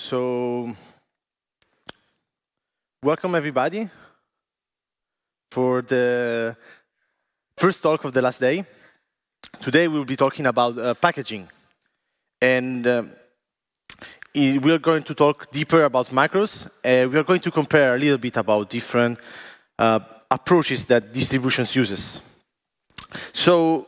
So, welcome everybody for the first talk of the last day. Today we'll be talking about packaging. And we are going to talk deeper about macros. We are going to compare a little bit about different approaches that distributions uses. So,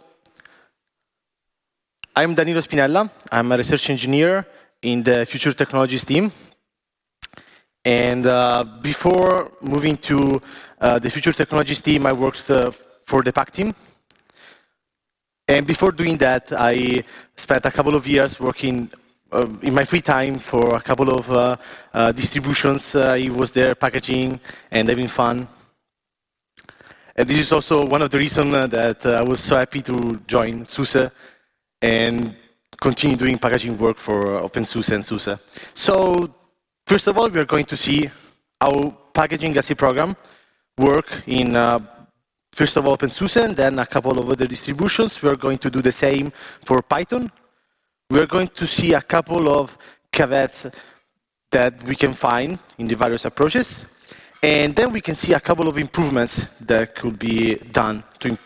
I'm Danilo Spinella. I'm a research engineer in the Future Technologies team. And before moving to the Future Technologies team, I worked for the PAC team. And before doing that, I spent a couple of years working in my free time for a couple of distributions. I was there packaging and having fun. And this is also one of the reasons that I was so happy to join SUSE and continue doing packaging work for OpenSUSE and SUSE. So, first of all, we are going to see how packaging as a program work in, first of all, OpenSUSE, and then a couple of other distributions. We are going to do the same for Python. We are going to see a couple of caveats that we can find in the various approaches. And then we can see a couple of improvements that could be done to.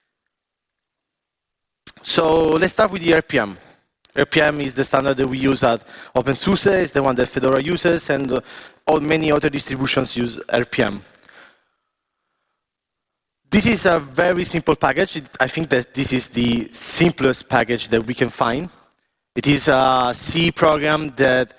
So let's start with the RPM. RPM is the standard that we use at OpenSUSE, it's the one that Fedora uses, and many other distributions use RPM. This is a very simple package. I think that this is the simplest package that we can find. It is a C program that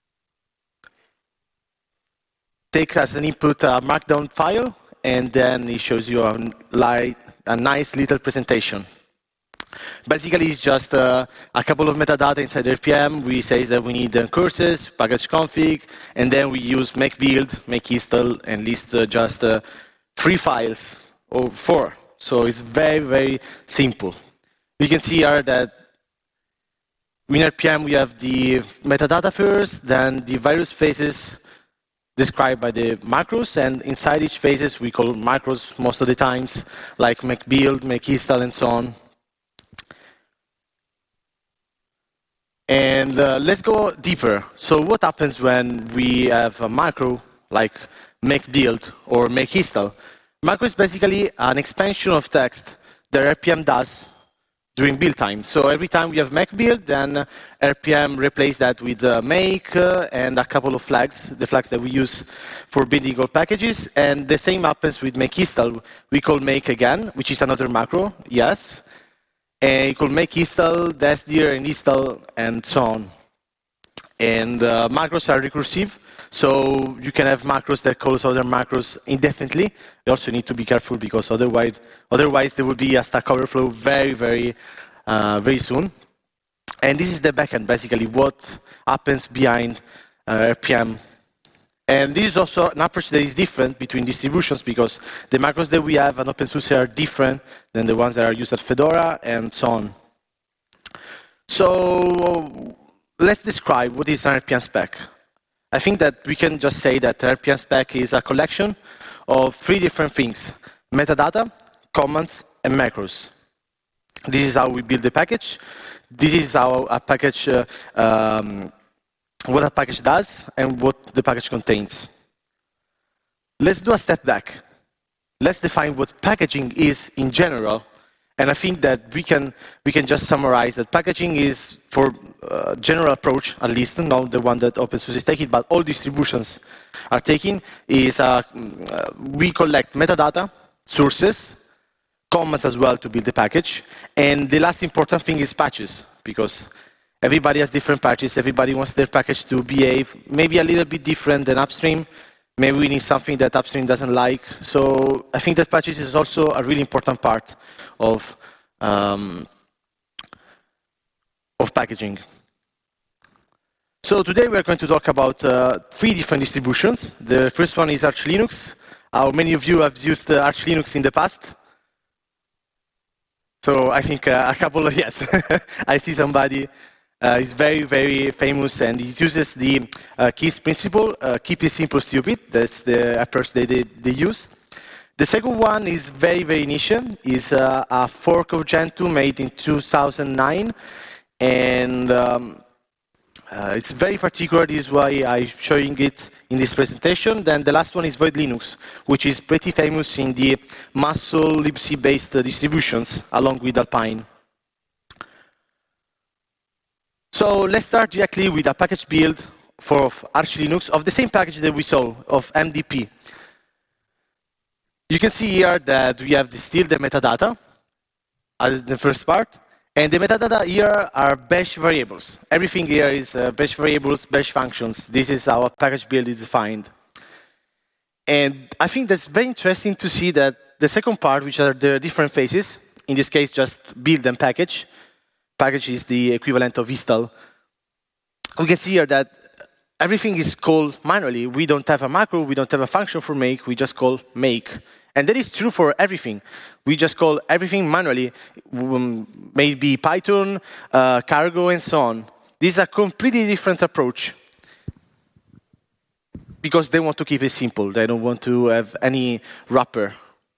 takes as an input a markdown file, and then it shows you a nice little presentation. Basically, it's just a couple of metadata inside RPM. We say that we need courses, package config, and then we use make build, make install, and list just 3 files, or 4. So it's very, very simple. You can see here that in RPM we have the metadata first, then the various phases described by the macros, and inside each phases we call macros most of the times, like make build, make install, and so on. And let's go deeper. So what happens when we have a macro like make build or make install? Macro is basically an expansion of text that RPM does during build time. So every time we have make build, then RPM replaces that with make and a couple of flags, the flags that we use for building all packages. And the same happens with make install. We call make again, which is another macro, yes. And you could make install, desdir, and install, and so on. And macros are recursive, so you can have macros that calls other macros indefinitely. You also need to be careful because otherwise there will be a Stack Overflow very, very soon. And this is the backend, basically, what happens behind RPM. And this is also an approach that is different between distributions because the macros that we have at OpenSUSE are different than the ones that are used at Fedora and so on. So let's describe what is an RPM spec. I think that we can just say that RPM spec is a collection of 3 different things: metadata, commands, and macros. This is how we build the package. This is how a package what a package does and what the package contains. Let's do a step back. Let's define what packaging is in general. And I think that we can just summarize that packaging is, for general approach, at least not the one that OpenSUSE is taking, but all distributions are taking, is we collect metadata, sources, comments as well to build the package. And the last important thing is patches, because everybody has different patches. Everybody wants their package to behave maybe a little bit different than upstream. Maybe we need something that upstream doesn't like. So I think that patches is also a really important part of packaging. So today we are going to talk about 3 different distributions. The first one is Arch Linux. How many of you have used Arch Linux in the past? So I think a couple of yes. I see somebody. It's very, very famous, and it uses the KEEP principle. Keep it simple, stupid. That's the approach they use. The second one is very, very niche. It's a fork of Gentoo made in 2009. And It's very particular, this is why I'm showing it in this presentation. Then the last one is Void Linux, which is pretty famous in the Muscle libc-based distributions, along with Alpine. So let's start directly with a package build for Arch Linux of the same package that we saw, of MDP. You can see here that we have still the metadata as the first part. And the metadata here are bash variables. Everything here is bash variables, bash functions. This is how a package build is defined. And I think that's very interesting to see that the second part, which are the different phases, in this case just build and package. Package is the equivalent of install. We can see here that everything is called manually. We don't have a macro, we don't have a function for make, we just call make. And that is true for everything. We just call everything manually, maybe Python, Cargo, and so on. This is a completely different approach because they want to keep it simple. They don't want to have any wrapper.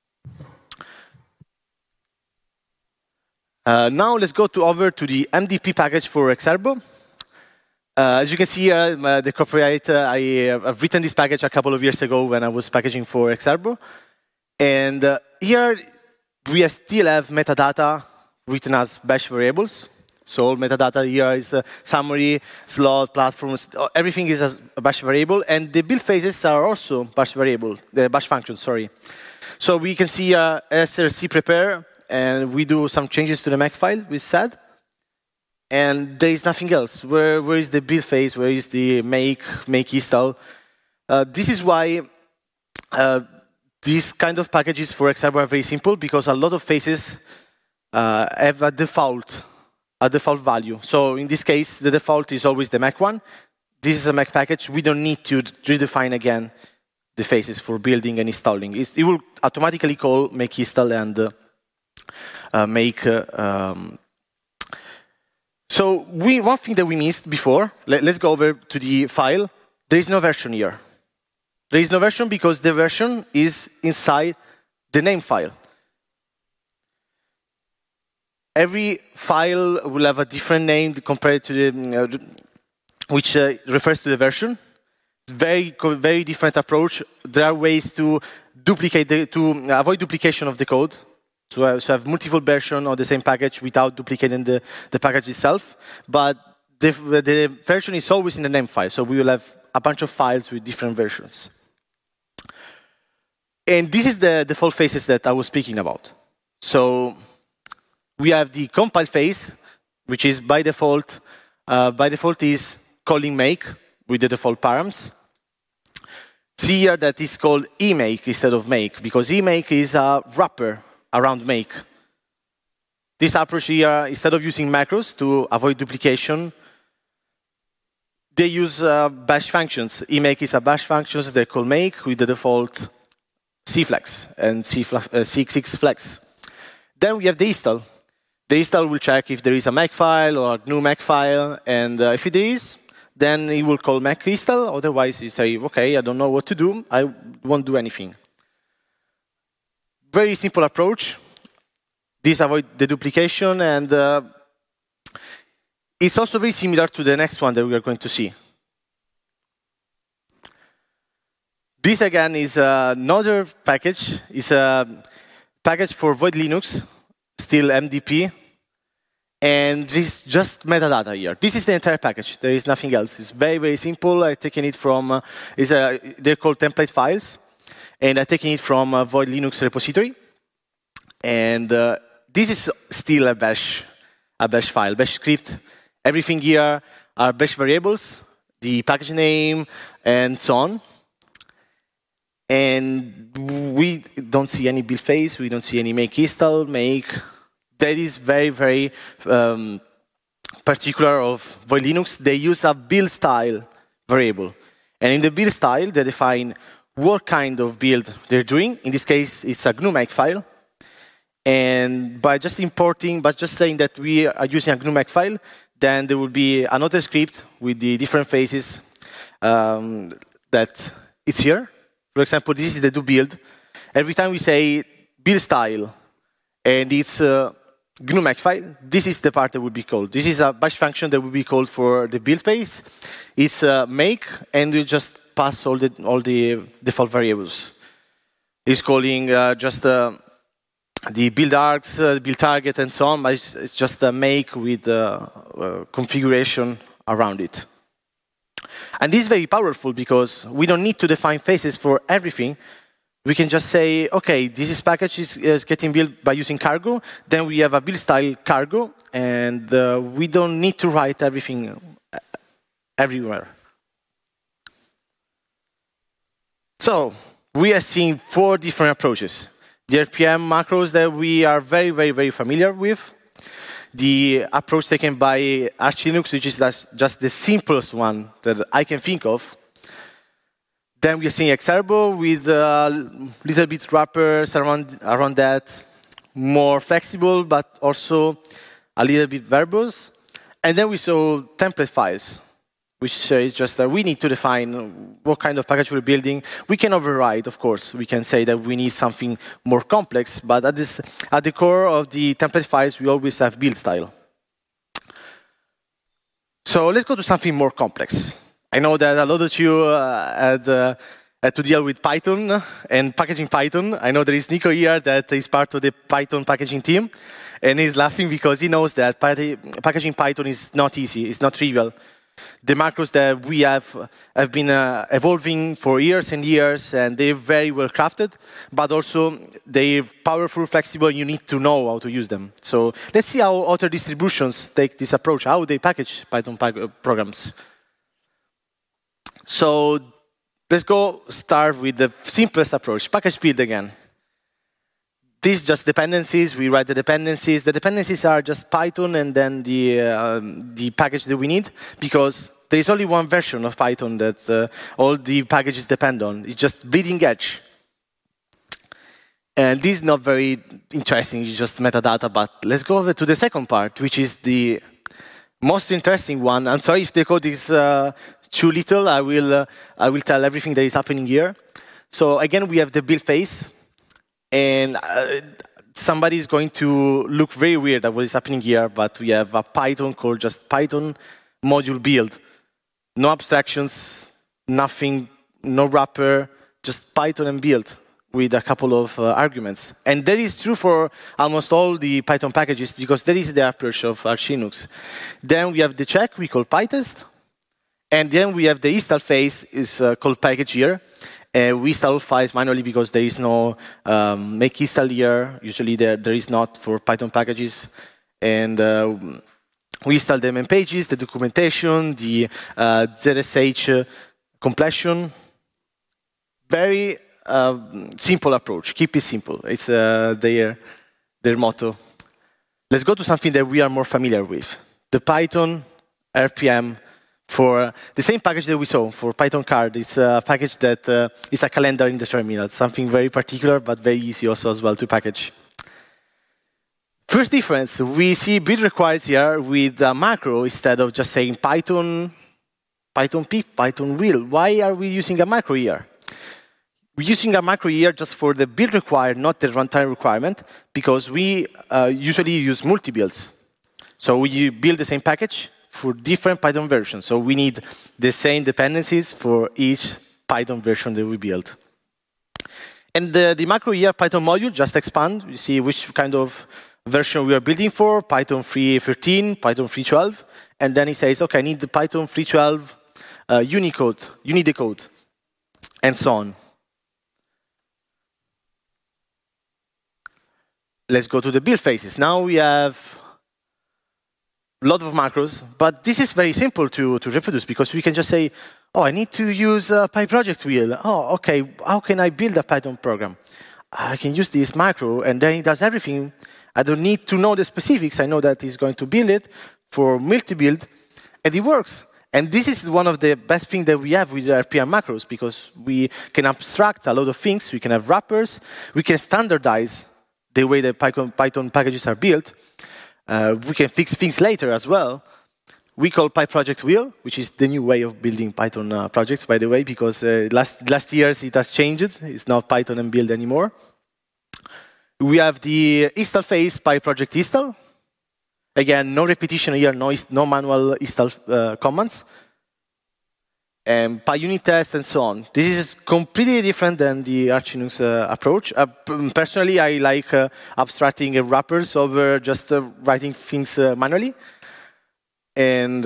Now let's go over to the MDP package for Exergo. As you can see here, the copyright, I've written this package a couple of years ago when I was packaging for Exergo. And here, we still have metadata written as bash variables. So all metadata here is summary, slot, platforms, everything is a bash variable. And the build phases are also bash variable, the bash function, sorry. So we can see src prepare, and we do some changes to the Makefile, we said. And there is nothing else. Where is the build phase? Where is the make install? This is why these kind of packages for Exergo are very simple, because a lot of phases have a default value. So in this case, the default is always the Mac one. This is a Mac package. We don't need to redefine again the phases for building and installing. It will automatically call make install and make. So one thing that we missed before, let's go over to the file. There is no version here. There is no version because the version is inside the name file. Every file will have a different name compared to the, which refers to the version. It's very different approach. There are ways to to avoid duplication of the code. So have multiple versions of the same package without duplicating the package itself. But the version is always in the name file. So we will have a bunch of files with different versions. And this is the default phases that I was speaking about. So we have the compile phase, which is by default is calling make with the default params. See here that is called emake instead of make, because emake is a wrapper around make. This approach here, instead of using macros to avoid duplication, they use bash functions. Emake is a bash function, so they call make with the default cflex and c6 flex. Then we have the install. The install will check if there is a Makefile or a GNU Makefile, and if it is, then it will call make install. Otherwise, you say, okay, I don't know what to do. I won't do anything. Very simple approach. This avoids the duplication, and it's also very similar to the next one that we are going to see. This, again, is another package. It's a package for Void Linux, still MDP. And this is just metadata here. This is the entire package. There is nothing else. It's very simple. I've taken it from, they're called template files. And I've taken it from Void Linux repository. And this is still a bash file, bash script. Everything here are bash variables, the package name, and so on. And we don't see any build phase. We don't see any make install, make. That is very particular of Void Linux. They use a build style variable. And in the build style, they define what kind of build they're doing. In this case, it's a GNU Makefile. And by just saying that we are using a GNU Makefile, then there will be another script with the different phases that it's here. For example, this is the do build. Every time we say build style, and it's GNU Makefile. This is the part that would be called. This is a bash function that would be called for the build phase. It's make, and you just pass all the default variables. It's calling just the build args, build target, and so on, but it's just a make with configuration around it. And this is very powerful because we don't need to define phases for everything. We can just say, OK, this package is getting built by using cargo. Then we have a build style cargo, and we don't need to write everything everywhere. So we are seeing 4 different approaches. The RPM macros that we are very, very, very familiar with. The approach taken by Arch Linux, which is just the simplest one that I can think of. Then we are seeing Exerbo with little bit wrappers around that, more flexible, but also a little bit verbose. And then we saw template files, which is just that we need to define what kind of package we're building. We can override, of course. We can say that we need something more complex, but at the core of the template files, we always have build style. So let's go to something more complex. I know that a lot of you had to deal with Python and packaging Python. I know there is Nico here that is part of the Python packaging team, and he's laughing because he knows that packaging Python is not easy, it's not trivial. The macros that we have been evolving for years and years, and they're very well crafted, but also they're powerful, flexible, and you need to know how to use them. So let's see how other distributions take this approach, how they package Python programs. So let's go start with the simplest approach, package build again. These just dependencies, we write the dependencies. The dependencies are just Python and then the package that we need, because there is only one version of Python that all the packages depend on. It's just bleeding edge. And this is not very interesting, it's just metadata, but let's go over to the second part, which is the most interesting one. I'm sorry if the code is too little, I will tell everything that is happening here. So again, we have the build phase, and somebody is going to look very weird at what is happening here, but we have a Python called just Python module build. No abstractions, nothing, no wrapper, just Python and build with a couple of arguments. And that is true for almost all the Python packages, because that is the approach of Arch Linux. Then we have the check, we call PyTest. And then we have the install phase, is called package here. We install files manually because there is no make install here. Usually there is not for Python packages. And we install them in pages, the documentation, the ZSH completion. Very simple approach. Keep it simple. It's their motto. Let's go to something that we are more familiar with. The Python RPM for the same package that we saw for Python card. It's a package that is a calendar in the terminal. Something very particular, but very easy also as well to package. First difference, we see build requires here with a macro instead of just saying Python pip, Python will. Why are we using a macro here? We're using a macro here just for the build required, not the runtime requirement, because we usually use multi-builds. So we build the same package for different Python versions. So we need the same dependencies for each Python version that we build. And the macro here, Python module, just expand. You see which kind of version we are building for, Python 3.13, Python 3.12. And then it says, OK, I need the Python 3.12 Unicode, Unidecode, and so on. Let's go to the build phases. Now we have a lot of macros, but this is very simple to reproduce because we can just say, oh, I need to use a PyProject wheel. Oh, OK, how can I build a Python program? I can use this macro, and then it does everything. I don't need to know the specifics. I know that it's going to build it for multi-build, and it works. And this is one of the best things that we have with the RPM macros, because we can abstract a lot of things. We can have wrappers. We can standardize the way the Python packages are built. We can fix things later as well. We call PyProject wheel, which is the new way of building Python projects, by the way, because last years it has changed. It's not Python and build anymore. We have the install phase, PyProject install. Again, no repetition here, no manual install commands. And PyUnit test and so on. This is completely different than the Arch Linux approach. Personally, I like abstracting wrappers over just writing things manually. And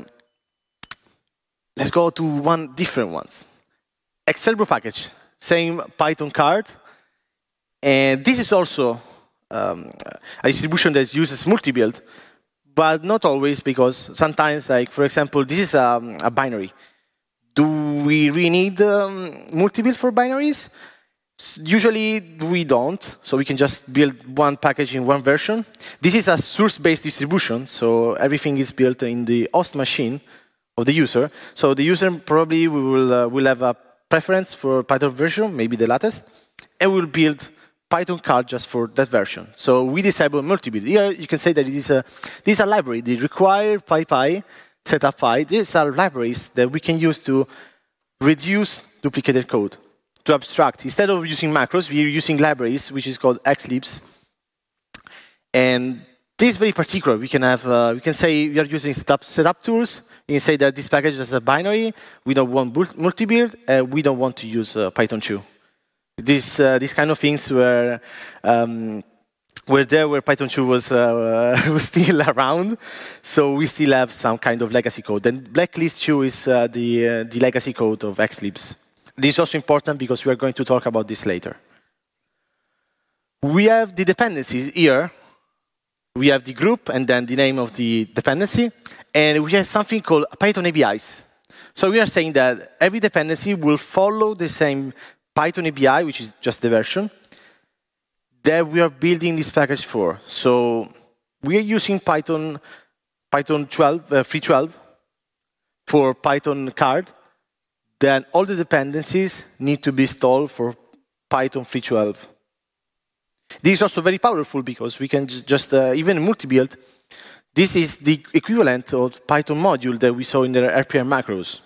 let's go to one different ones. Excelbro package, same Python card. And this is also a distribution that uses multi-build, but not always, because sometimes, like for example, this is a binary. Do we really need multi-build for binaries? Usually we don't, so we can just build one package in one version. This is a source-based distribution, so everything is built in the host machine of the user. So the user probably will have a preference for Python version, maybe the latest, and we'll build Python card just for that version. So we disable multi-build. Here you can say that this is a library. The require PyPy, setup Py. These are libraries that we can use to reduce duplicated code, to abstract. Instead of using macros, we're using libraries, which is called xlibs. And this is very particular. We can have, we can say we are using setup tools. You can say that this package is a binary. We don't want multi-build. We don't want to use Python 2. These kind of things were there where Python 2 was still around, so we still have some kind of legacy code. And Blacklist 2 is the legacy code of xlibs. This is also important because we are going to talk about this later. We have the dependencies here. We have the group and then the name of the dependency, and we have something called Python APIs. So we are saying that every dependency will follow the same Python API, which is just the version, that we are building this package for. So we are using Python 3.12 for Python card. Then all the dependencies need to be installed for Python 3.12. This is also very powerful because we can just, even multi-build, this is the equivalent of Python module that we saw in the RPM macros.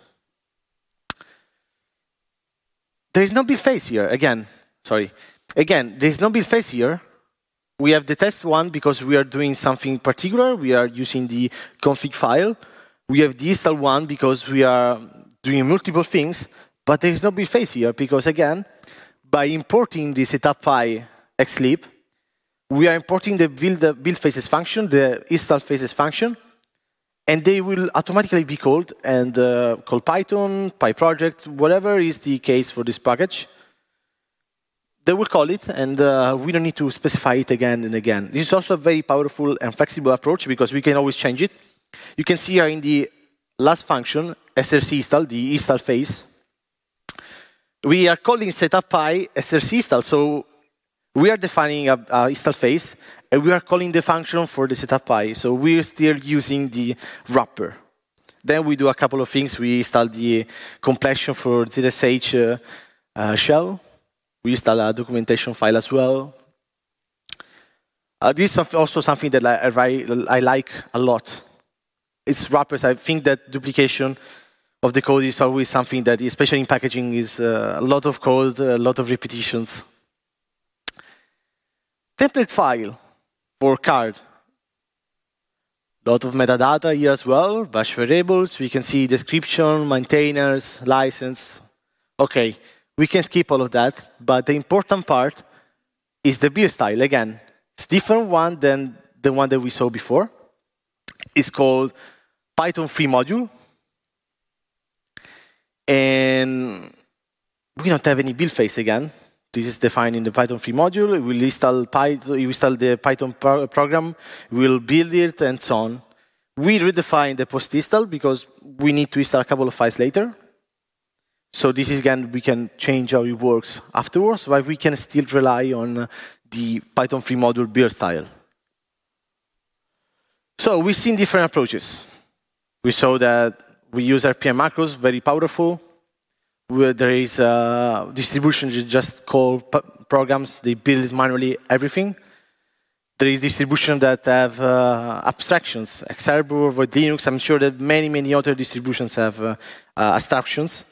There is no build phase here, again, sorry. Again, there is no build phase here. We have the test one because we are doing something particular. We are using the config file. We have the install one because we are doing multiple things. But there is no build phase here because, again, by importing the setup Py xlib, we are importing the build phases function, the install phases function, and they will automatically be called and call Python, PyProject, whatever is the case for this package. They will call it, and we don't need to specify it again and again. This is also a very powerful and flexible approach because we can always change it. You can see here in the last function, src install, the install phase, we are calling setup Py src install. So we are defining a install phase, and we are calling the function for the setup Py. So we're still using the wrapper. Then we do a couple of things. We install the completion for ZSH shell. We install a documentation file as well. This is also something that I like a lot. It's wrappers. I think that duplication of the code is always something that, especially in packaging, is a lot of code, a lot of repetitions. Template file for card. A lot of metadata here as well, bash variables. We can see description, maintainers, license. Okay, we can skip all of that, but the important part is the build style. Again, it's a different one than the one that we saw before. It's called Python free module. And we don't have any build phase again. This is defined in the Python free module. We'll install the Python program, we'll build it, and so on. We redefine the post-install because we need to install a couple of files later. So this is, again, we can change how it works afterwards, but we can still rely on the Python free module build style. So we've seen different approaches. We saw that we use RPM macros, very powerful. Where there is a distribution, you just call programs, they build manually everything. There is distribution that have abstractions, Excelbro, or Linux. I'm sure that many other distributions have abstractions.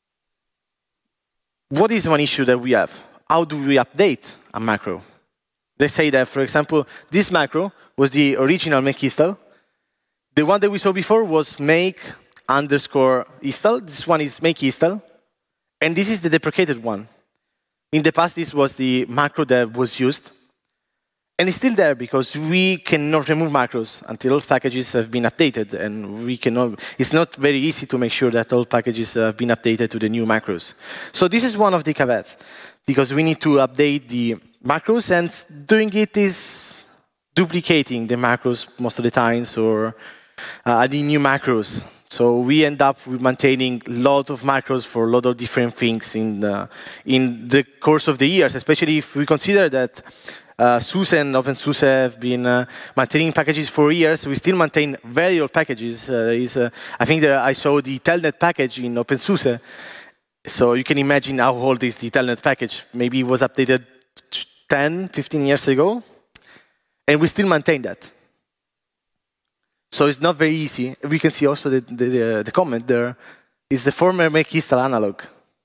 What is one issue that we have? How do we update a macro? Let's say that, for example, this macro was the original make install. The one that we saw before was make underscore install. This one is make install. And this is the deprecated one. In the past, this was the macro that was used. And it's still there because we cannot remove macros until all packages have been updated. And it's not very easy to make sure that all packages have been updated to the new macros. So this is one of the caveats, because we need to update the macros, and doing it is duplicating the macros most of the times, or adding new macros. So we end up with maintaining a lot of macros for a lot of different things in the course of the years, especially if we consider that SUSE and OpenSUSE have been maintaining packages for years. We still maintain very old packages. I think that I saw the Telnet package in OpenSUSE. So you can imagine how old is the Telnet package. Maybe it was updated 10, 15 years ago. And we still maintain that. So it's not very easy. We can see also the comment there is the former make install analog.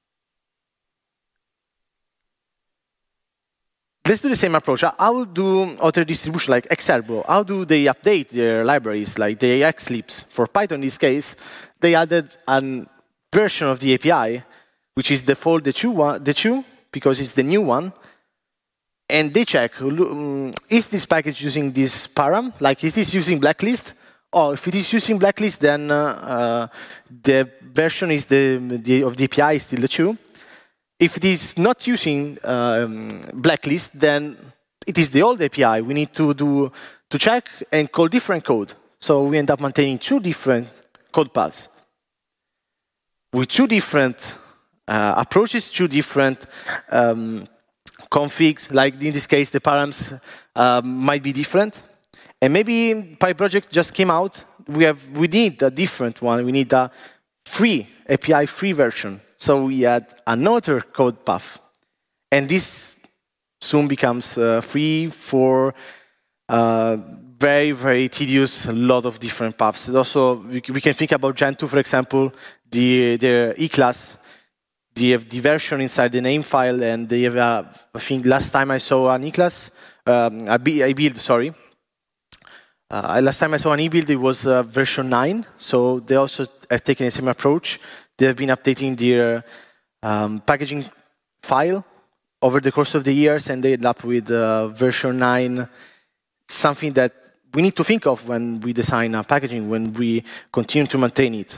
Let's do the same approach. How do other distributions like Exergo, how do they update their libraries, like the Xlibs? For Python in this case, they added a version of the API, which is default the two, because it's the new one. And they check, is this package using this param? Like, is this using blacklist? Oh, if it is using blacklist, then the version is of the API is still the 2. If it is not using blacklist, then it is the old API. We need to check and call different code. So we end up maintaining 2 different code paths with 2 different approaches, 2 different configs. Like in this case, the params might be different. And maybe PyProject just came out. We need a different one. We need a free API free version. So we add another code path. And this soon becomes free for very, very tedious, a lot of different paths. And also, we can think about Gentoo, for example, the E-class. They have the version inside the name file, and they have, I think last time I saw an E-class, a build, sorry. Last time I saw an e-build, it was version 9. So they also have taken the same approach. They have been updating their packaging file over the course of the years, and they end up with version 9, something that we need to think of when we design our packaging, when we continue to maintain it.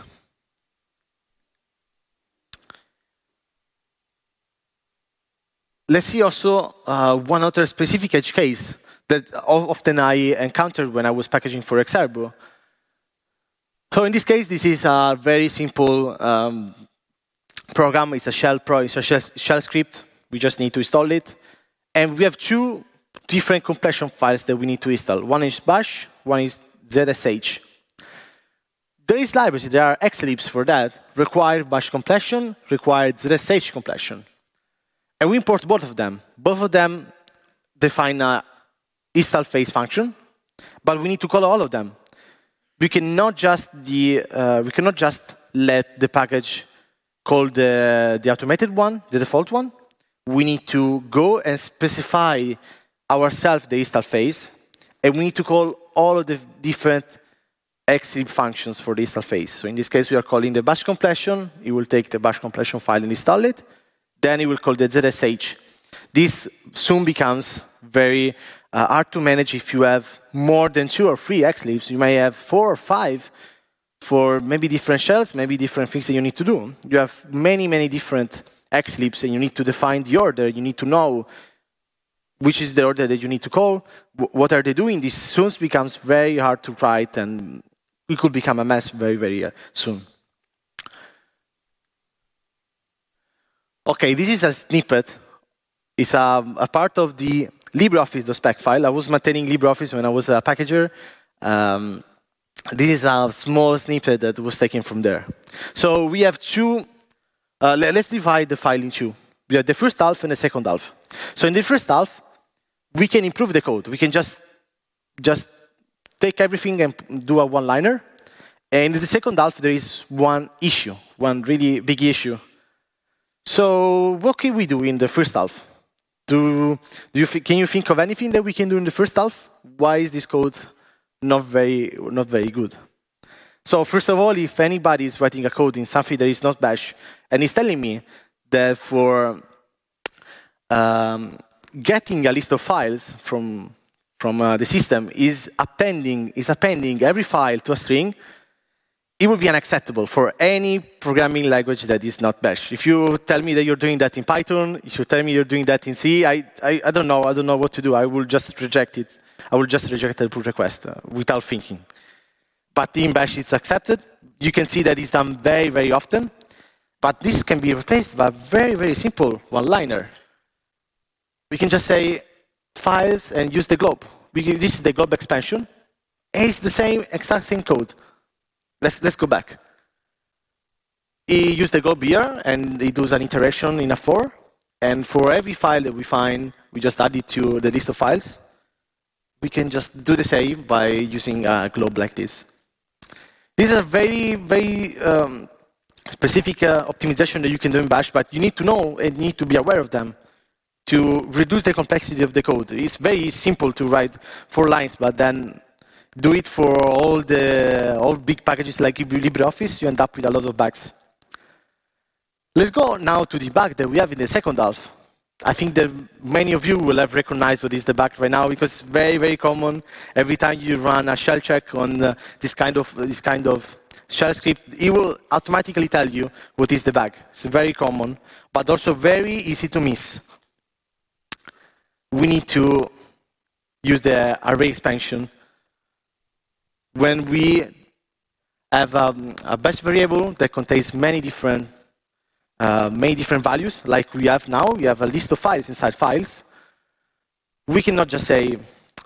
Let's see also one other specific edge case that often I encountered when I was packaging for Exergo. So in this case, this is a very simple program. It's a shell script. We just need to install it. And we have 2 different completion files that we need to install. One is bash, one is ZSH. There is libraries, there are Xlibs for that, require bash completion, require ZSH completion. And we import both of them. Both of them define a install phase function, but we need to call all of them. We cannot just let the package call the automated one, the default one. We need to go and specify ourselves the install phase, and we need to call all of the different Xlib functions for the install phase. So in this case, we are calling the bash completion. It will take the bash completion file and install it. Then it will call the ZSH. This soon becomes very hard to manage if you have more than 2 or 3 Xlibs. You may have 4 or 5 for maybe different shells, maybe different things that you need to do. You have many, many different Xlibs, and you need to define the order. You need to know which is the order that you need to call. What are they doing? This soon becomes very hard to write, and it could become a mess very, very soon. Okay, this is a snippet. It's a part of the LibreOffice.spec file. I was maintaining LibreOffice when I was a packager. This is a small snippet that was taken from there. So we have 2. Let's divide the file in 2. We have the first half and the second half. So in the first half, we can improve the code. We can just take everything and do a one-liner. And in the second half, there is one issue, one really big issue. So what can we do in the first half? Can you think of anything that we can do in the first half? Why is this code not very good? So first of all, if anybody is writing a code in something that is not Bash and is telling me that for getting a list of files from the system is appending every file to a string, it would be unacceptable for any programming language that is not Bash. If you tell me that you're doing that in Python, if you tell me you're doing that in C, I don't know what to do. I will just reject it. I will just reject the pull request without thinking. But in Bash, it's accepted. You can see that it's done very, very often. But this can be replaced by a very, very simple one-liner. We can just say files and use the globe. This is the globe expansion. And it's the exact same code. Let's go back. He used the globe here, and he does an iteration in a for. And for every file that we find, we just add it to the list of files. We can just do the same by using a globe like this. This is a very, very specific optimization that you can do in Bash, but you need to know and need to be aware of them to reduce the complexity of the code. It's very simple to write 4 lines, but then do it for all big packages like LibreOffice, you end up with a lot of bugs. Let's go now to the bug that we have in the second half. I think that many of you will have recognized what is the bug right now because it's very, very common. Every time you run a shell check on this kind of shell script, it will automatically tell you what is the bug. It's very common, but also very easy to miss. We need to use the array expansion when we have a Bash variable that contains many different values, like we have now. We have a list of files inside files. We cannot just say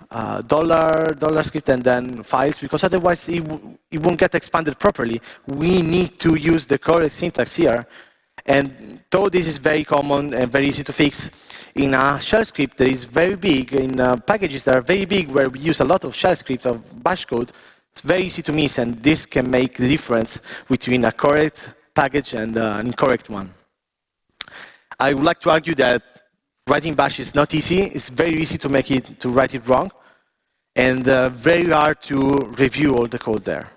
$ script and then files, because otherwise it won't get expanded properly. We need to use the correct syntax here. And though this is very common and very easy to fix, in a shell script that is very big, in packages that are very big, where we use a lot of shell script of Bash code, it's very easy to miss, and this can make the difference between a correct package and an incorrect one. I would like to argue that writing Bash is not easy. It's very easy to write it wrong, and very hard to review all the code there.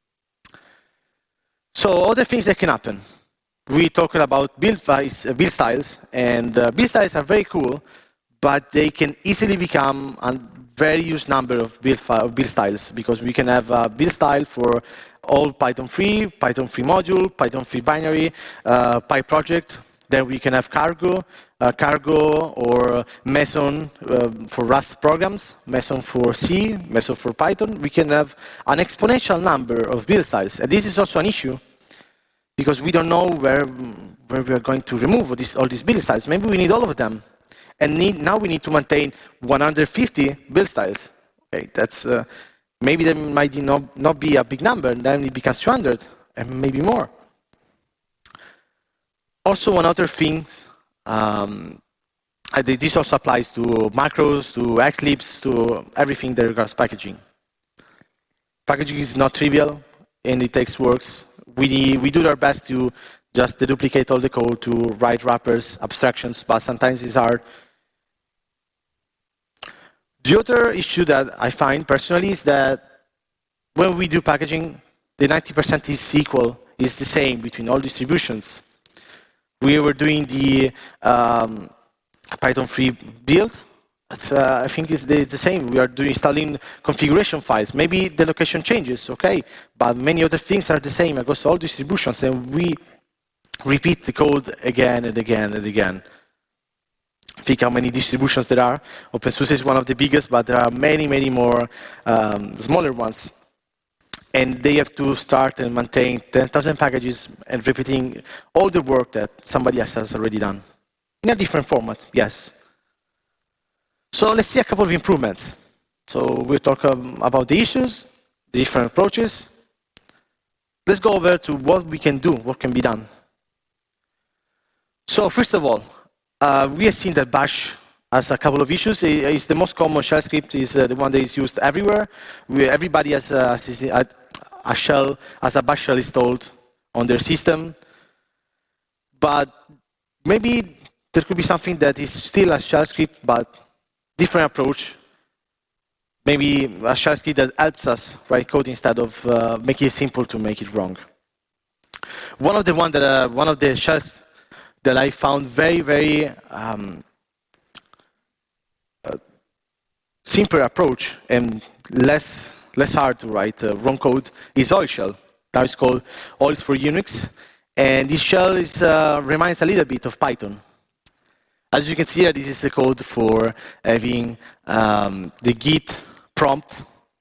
So other things that can happen. We talked about build styles, and build styles are very cool, but they can easily become a very huge number of build styles, because we can have a build style for all Python 3 module, Python 3 binary, PyProject. Then we can have Cargo or Meson for Rust programs, Meson for C, Meson for Python. We can have an exponential number of build styles. And this is also an issue, because we don't know where we are going to remove all these build styles. Maybe we need all of them. And now we need to maintain 150 build styles. Okay, that's maybe that might not be a big number, and then it becomes 200 and maybe more. Also, one other thing, this also applies to macros, to xlibs, to everything that regards packaging. Packaging is not trivial, and it takes works. We do our best to just duplicate all the code, to write wrappers, abstractions, but sometimes it's hard. The other issue that I find personally is that when we do packaging, the 90% is the same between all distributions. We were doing the Python 3 build. I think it's the same. We are installing configuration files. Maybe the location changes, okay, but many other things are the same across all distributions, and we repeat the code again and again and again. Think how many distributions there are. OpenSUSE is one of the biggest, but there are many, many more smaller ones. And they have to start and maintain 10,000 packages and repeating all the work that somebody else has already done. In a different format, yes. So let's see a couple of improvements. So we'll talk about the issues, the different approaches. Let's go over to what we can do, what can be done. So first of all, we have seen that Bash has a couple of issues. It's the most common shell script, is the one that is used everywhere. Everybody has a Bash shell installed on their system. But maybe there could be something that is still a shell script, but different approach. Maybe a shell script that helps us write code instead of making it simple to make it wrong. One of the shells that I found very simple approach and less hard to write wrong code is Oil Shell. Now it's called Oil for Unix, and this shell reminds a little bit of Python. As you can see here, this is the code for having the Git prompt.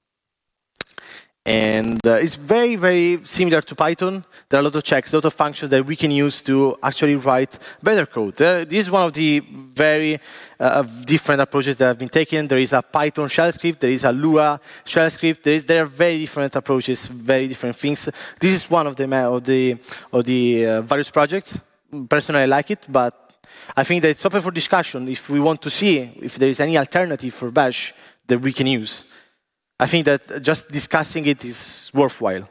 And it's very similar to Python. There are a lot of checks, a lot of functions that we can use to actually write better code. This is one of the very different approaches that have been taken. There is a Python shell script, there is a Lua shell script. There are very different approaches, very different things. This is one of the various projects. Personally, I like it, but I think that it's open for discussion if we want to see if there is any alternative for Bash that we can use. I think that just discussing it is worthwhile.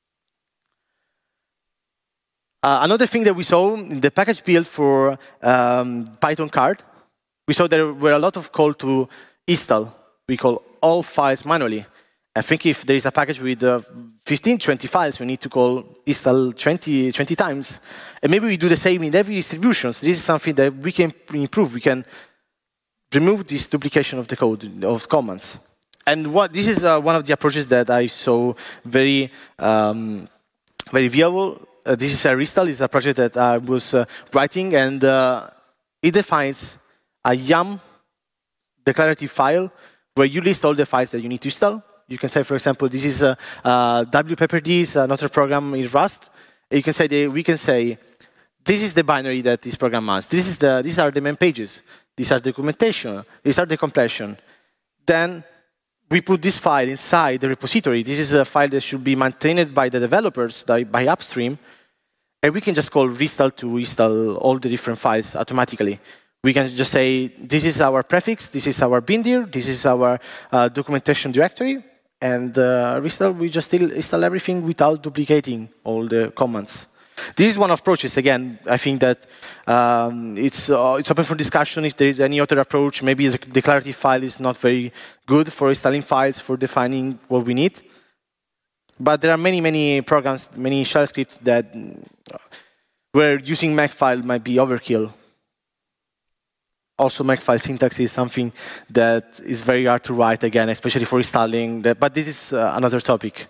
Another thing that we saw in the package build for Python card, we saw there were a lot of call to install. We call all files manually. I think if there is a package with 15, 20 files, we need to call install 20 times. And maybe we do the same in every distribution. So this is something that we can improve. We can remove this duplication of the code, of commands. And this is one of the approaches that I saw very viable. This is a restyle. It's a project that I was writing, and it defines a YAM declarative file where you list all the files that you need to install. You can say, for example, this is wpepperd, is another program in Rust. You can say we can say this is the binary that this program has. These are the main pages. These are documentation. These are the completion. Then we put this file inside the repository. This is a file that should be maintained by the developers, by upstream. And we can just call restyle to install all the different files automatically. We can just say, this is our prefix, this is our bindir, this is our documentation directory. And restyle, we just install everything without duplicating all the commands. This is one of approaches. Again, I think that it's open for discussion if there is any other approach. Maybe the declarative file is not very good for installing files, for defining what we need. But there are many programs, many shell scripts that where using Makefile might be overkill. Also, Makefile syntax is something that is very hard to write, again, especially for installing. But this is another topic.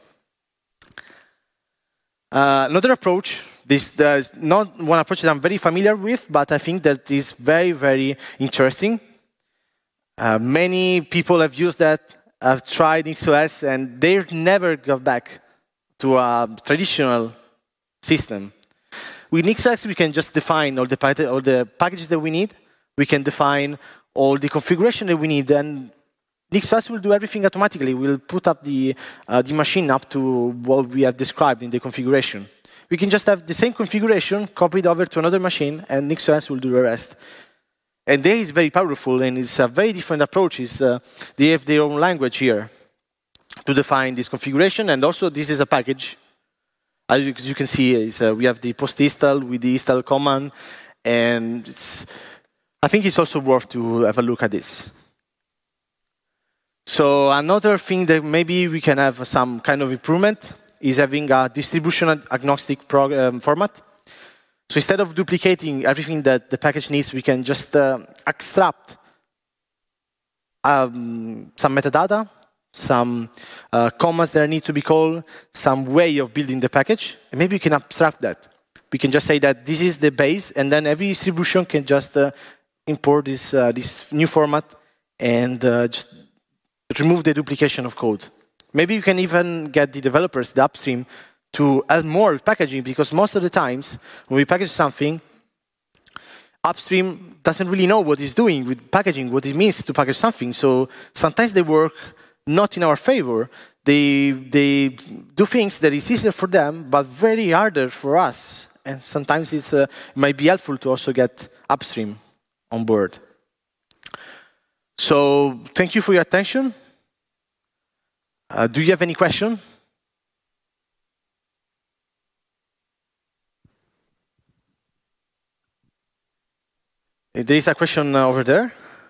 Another approach, this is not one approach that I'm very familiar with, but I think that is very interesting. Many people have used that, have tried NixOS, and they've never got back to a traditional system. With NixOS, we can just define all the packages that we need. We can define all the configuration that we need, and NixOS will do everything automatically. We'll put up the machine up to what we have described in the configuration. We can just have the same configuration copied over to another machine, and NixOS will do the rest. And that is very powerful, and it's a very different approach. They have their own language here to define this configuration, and also this is a package. As you can see, we have the post install with the install command, and I think it's also worth to have a look at this. So another thing that maybe we can have some kind of improvement is having a distribution agnostic format. So instead of duplicating everything that the package needs, we can just extract some metadata, some commands that need to be called, some way of building the package, and maybe we can abstract that. We can just say that this is the base, and then every distribution can just import this new format and just remove the duplication of code. Maybe you can even get the developers, the upstream, to add more packaging, because most of the times when we package something, upstream doesn't really know what it's doing with packaging, what it means to package something. So sometimes they work not in our favor. They do things that is easier for them, but very harder for us. And sometimes it might be helpful to also get upstream on board. So thank you for your attention. Do you have any question? There is a question over there.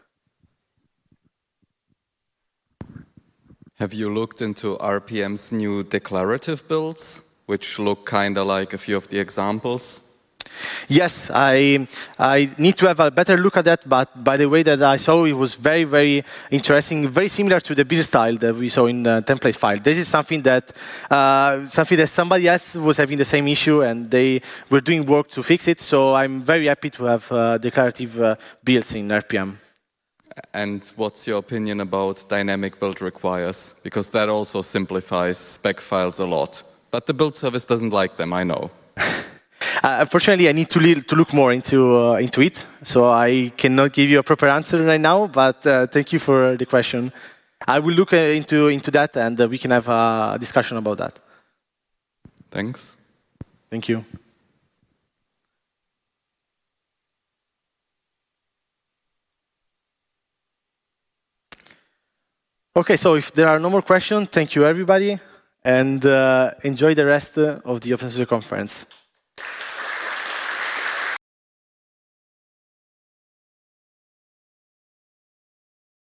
Have you looked into RPM's new declarative builds, which look kind of like a few of the examples? Yes, I need to have a better look at that, but by the way that I saw, it was very, very interesting, very similar to the build style that we saw in the template file. This is something that somebody else was having the same issue, and they were doing work to fix it, so I'm very happy to have declarative builds in RPM. And what's your opinion about dynamic build requires? Because that also simplifies spec files a lot. But the build service doesn't like them, I know. Unfortunately, I need to look more into it, so I cannot give you a proper answer right now, but thank you for the question. I will look into that, and we can have a discussion about that. Thanks. Thank you. Okay, so if there are no more questions, thank you, everybody, and enjoy the rest of the OpenSUSE conference.